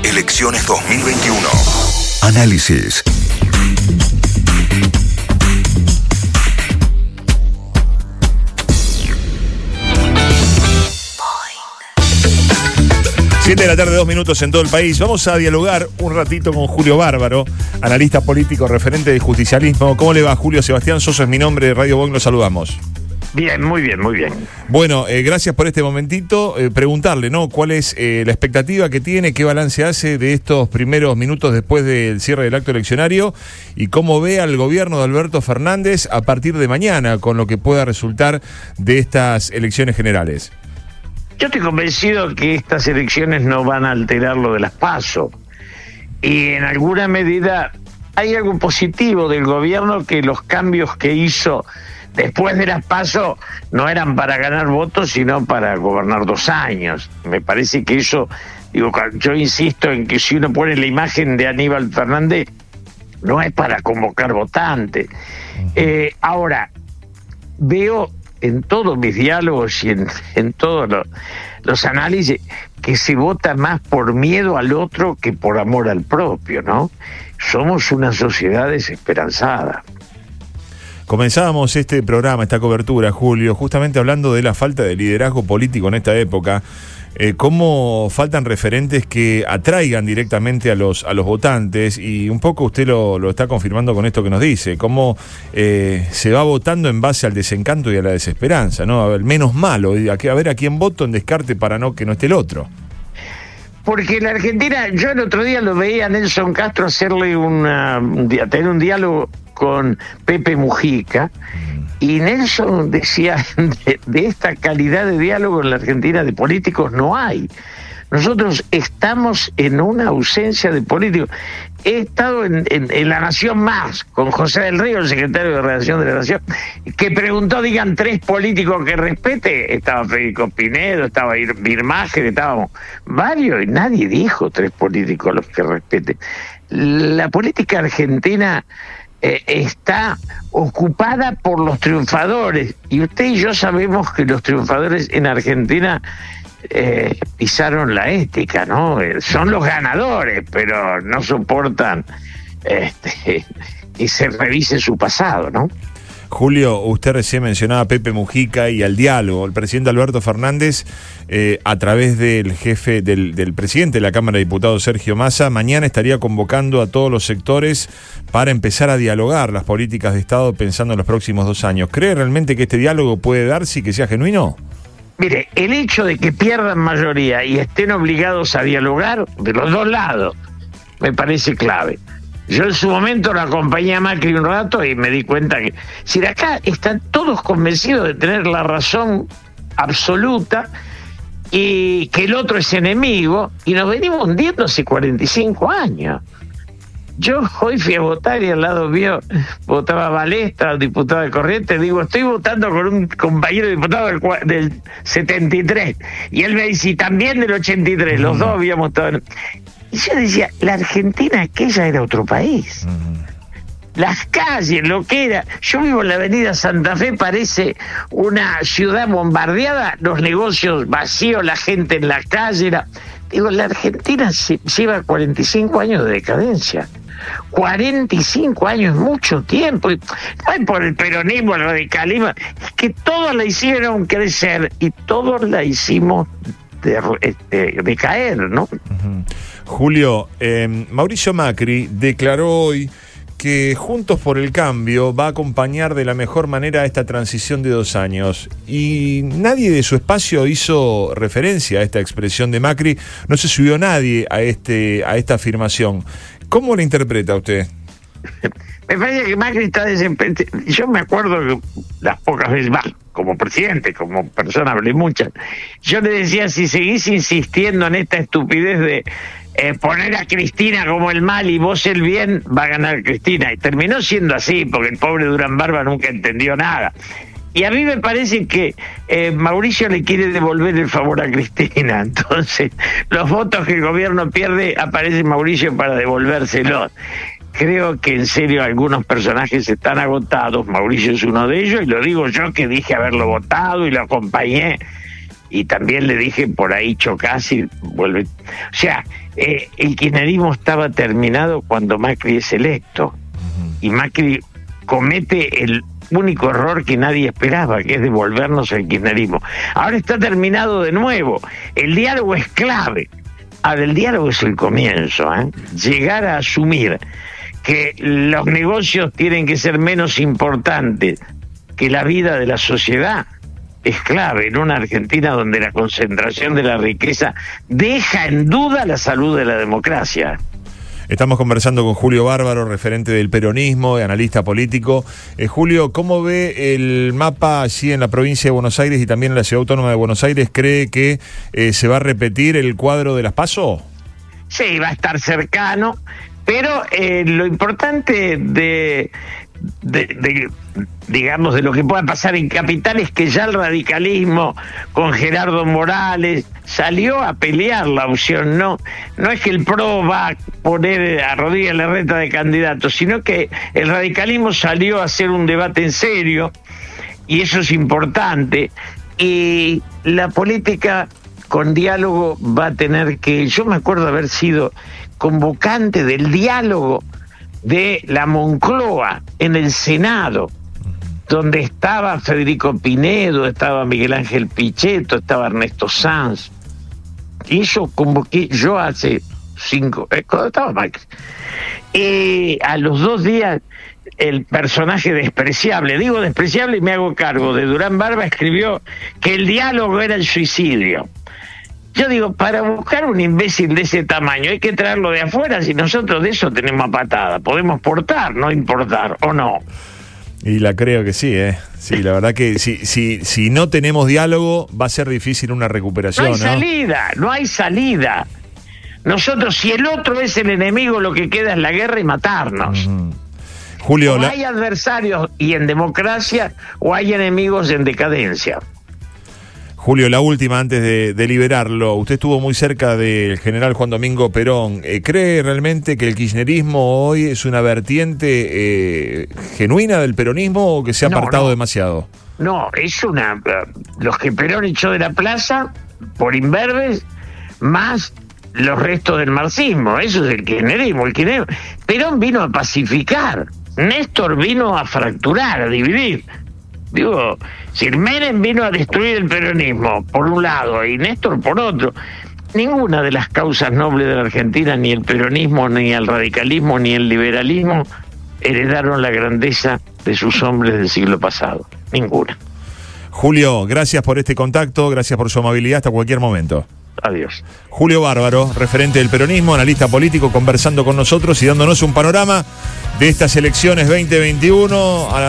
Elecciones 2021. Análisis. Siete de la tarde, 2 minutos en todo el país. Vamos a dialogar un ratito con Julio Bárbaro, analista político, referente de justicialismo. ¿Cómo le va, Julio? Sebastián Sosa es mi nombre, de Radio Boing, lo saludamos. Bien, muy bien, muy bien. Bueno, gracias por este momentito. Preguntarle, ¿no? ¿Cuál es la expectativa que tiene? ¿Qué balance hace de estos primeros minutos después del cierre del acto eleccionario? ¿Y cómo ve al gobierno de Alberto Fernández a partir de mañana con lo que pueda resultar de estas elecciones generales? Yo estoy convencido que estas elecciones no van a alterar lo de las PASO. Y en alguna medida hay algo positivo del gobierno, que los cambios que hizo después de las PASO no eran para ganar votos, sino para gobernar 2 años. Me parece que eso, yo insisto en que si uno pone la imagen de Aníbal Fernández, no es para convocar votantes. Ahora, veo en todos mis diálogos y en todos los análisis que se vota más por miedo al otro que por amor al propio, ¿no? Somos una sociedad desesperanzada. Comenzábamos este programa, esta cobertura, Julio, justamente hablando de la falta de liderazgo político en esta época. Cómo faltan referentes que atraigan directamente a los votantes, y un poco usted lo está confirmando con esto que nos dice, cómo se va votando en base al desencanto y a la desesperanza, ¿no? El menos malo, a ver a quién voto en descarte para que no esté el otro. Porque en la Argentina, yo el otro día lo veía a Nelson Castro hacerle tener un diálogo con Pepe Mujica, y Nelson decía, de esta calidad de diálogo en la Argentina de políticos no hay. Nosotros estamos en una ausencia de políticos. He estado en La Nación Más, con José del Río, el secretario de Redacción de La Nación, que preguntó, digan 3 políticos que respete. Estaba Federico Pinedo, estaba Birmacher, estábamos varios, y nadie dijo 3 políticos los que respete. La política argentina está ocupada por los triunfadores, y usted y yo sabemos que los triunfadores en Argentina pisaron la ética, ¿no? Son los ganadores, pero no soportan que se revise su pasado, ¿no? Julio, usted recién mencionaba a Pepe Mujica y al diálogo. El presidente Alberto Fernández, a través del jefe del presidente de la Cámara de Diputados, Sergio Massa, mañana estaría convocando a todos los sectores para empezar a dialogar las políticas de Estado pensando en los próximos 2 años. ¿Cree realmente que este diálogo puede darse y que sea genuino? Mire, el hecho de que pierdan mayoría y estén obligados a dialogar de los 2 lados me parece clave. Yo en su momento lo acompañé a Macri un rato y me di cuenta que si de acá están todos convencidos de tener la razón absoluta y que el otro es enemigo, y nos venimos hundiendo hace 45 años. Yo hoy fui a votar y al lado mío votaba Balestra, diputado de Corrientes. Digo, estoy votando con un compañero diputado del 73. Y él me dice, y también del 83. Los dos habíamos estado. Y yo decía, la Argentina aquella era otro país. Las calles, lo que era. Yo vivo en la avenida Santa Fe, parece una ciudad bombardeada, los negocios vacíos, la gente en la calle. Digo, la Argentina lleva 45 años de decadencia. 45 años es mucho tiempo. Y no es por el peronismo, el radicalismo, es que todos la hicieron crecer y todos la hicimos decaer, ¿no? Julio, Mauricio Macri declaró hoy que Juntos por el Cambio va a acompañar de la mejor manera esta transición de 2 años, y nadie de su espacio hizo referencia a esta expresión de Macri. No se subió nadie a esta afirmación. ¿Cómo la interpreta usted? Me parece que Macri está desesperado. Yo me acuerdo que las pocas veces más, como presidente, como persona, hablé muchas. Yo le decía, si seguís insistiendo en esta estupidez de poner a Cristina como el mal y vos el bien, va a ganar Cristina. Y terminó siendo así, porque el pobre Durán Barba nunca entendió nada. Y a mí me parece que Mauricio le quiere devolver el favor a Cristina. Entonces, los votos que el gobierno pierde, aparece Mauricio para devolvérselos. Creo que en serio algunos personajes están agotados. Mauricio es uno de ellos, y lo digo yo, que dije haberlo votado y lo acompañé. Y también le dije, por ahí chocás y vuelve. O sea, el kirchnerismo estaba terminado cuando Macri es electo. Y Macri comete el único error que nadie esperaba, que es devolvernos al kirchnerismo. Ahora está terminado de nuevo. El diálogo es clave. Ahora, el diálogo es el comienzo, ¿eh? Llegar a asumir que los negocios tienen que ser menos importantes que la vida de la sociedad es clave en una Argentina donde la concentración de la riqueza deja en duda la salud de la democracia. Estamos conversando con Julio Bárbaro, referente del peronismo, analista político. Julio, ¿cómo ve el mapa allí en la provincia de Buenos Aires y también en la Ciudad Autónoma de Buenos Aires? ¿Cree que se va a repetir el cuadro de las PASO? Sí, va a estar cercano, pero lo importante digamos, de lo que pueda pasar en Capital es que ya el radicalismo con Gerardo Morales salió a pelear la opción. No es que el PRO va a poner a Rodríguez Larreta de candidato, sino que el radicalismo salió a hacer un debate en serio, y eso es importante. Y la política con diálogo va a tener que... Yo me acuerdo haber sido convocante del diálogo de la Moncloa en el Senado, donde estaba Federico Pinedo, estaba Miguel Ángel Pichetto, estaba Ernesto Sanz. Y eso convoqué yo hace 5, cuando estaba Macri. A los 2 días, el personaje despreciable, digo despreciable y me hago cargo, de Durán Barba, escribió que el diálogo era el suicidio. Yo digo, para buscar un imbécil de ese tamaño hay que traerlo de afuera, si nosotros de eso tenemos a patada. Podemos portar, no importar, ¿o no? Y la creo que sí, ¿eh? Sí, la verdad que si no tenemos diálogo va a ser difícil una recuperación, ¿no? No hay salida. Nosotros, si el otro es el enemigo, lo que queda es la guerra y matarnos. Julio, o hay adversarios y en democracia, o hay enemigos en decadencia. Julio, la última antes de liberarlo. Usted estuvo muy cerca del general Juan Domingo Perón. ¿Cree realmente que el kirchnerismo hoy es una vertiente genuina del peronismo o que se ha apartado demasiado? No, es los que Perón echó de la plaza por imberbes, más los restos del marxismo. Eso es el kirchnerismo. Perón vino a pacificar. Néstor vino a fracturar, a dividir. Digo, si Menem vino a destruir el peronismo por un lado y Néstor por otro, ninguna de las causas nobles de la Argentina, ni el peronismo, ni el radicalismo, ni el liberalismo, heredaron la grandeza de sus hombres del siglo pasado. Ninguna. Julio, gracias por este contacto, gracias por su amabilidad, hasta cualquier momento. Adiós. Julio Bárbaro, referente del peronismo, analista político, conversando con nosotros y dándonos un panorama de estas elecciones 2021.